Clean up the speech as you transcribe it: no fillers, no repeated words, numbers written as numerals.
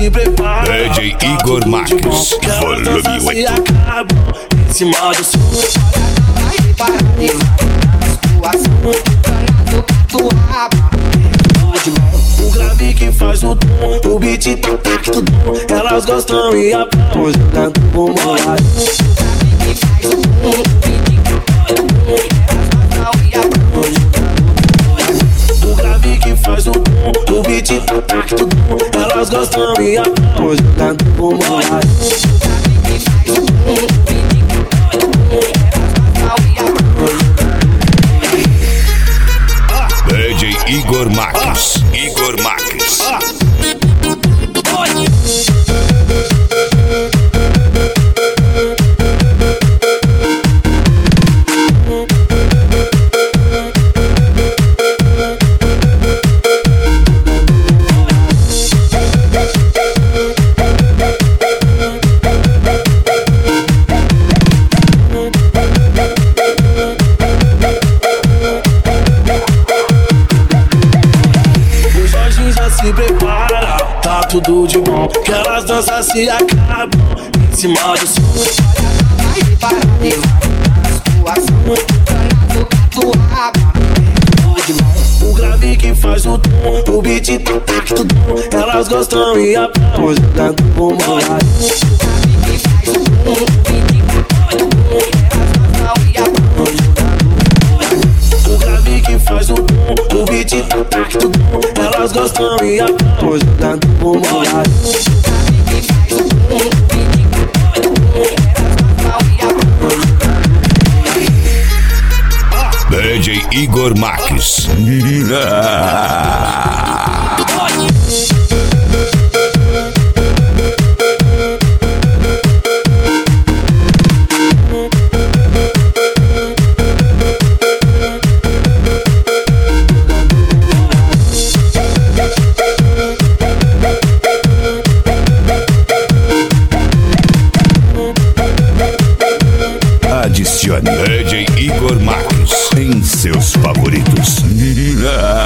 se prepara. DJ Igor Marques, volume 8. Em cima do som. O grave que faz o tom, o beat tá tudo bom. Elas gostam e aplaudem jogando com moral. O grave que faz o tom, o beat tá tudo bom. Elas gostam e aplaudem jogando com moral. DJ Igor Marques, Igor Marques. Se prepara, tá tudo de bom. Que elas dançam se acabam em cima do som. O grave que faz o tom, o beat tá tudo bom. Elas gostam e aplaudem jogando com moral. O grave que faz o tom, o beat tá tudo bom. Elas gostam e aplaudem jogando com moral. DJ Igor Marques. Adicione DJ Igor Marques em seus favoritos.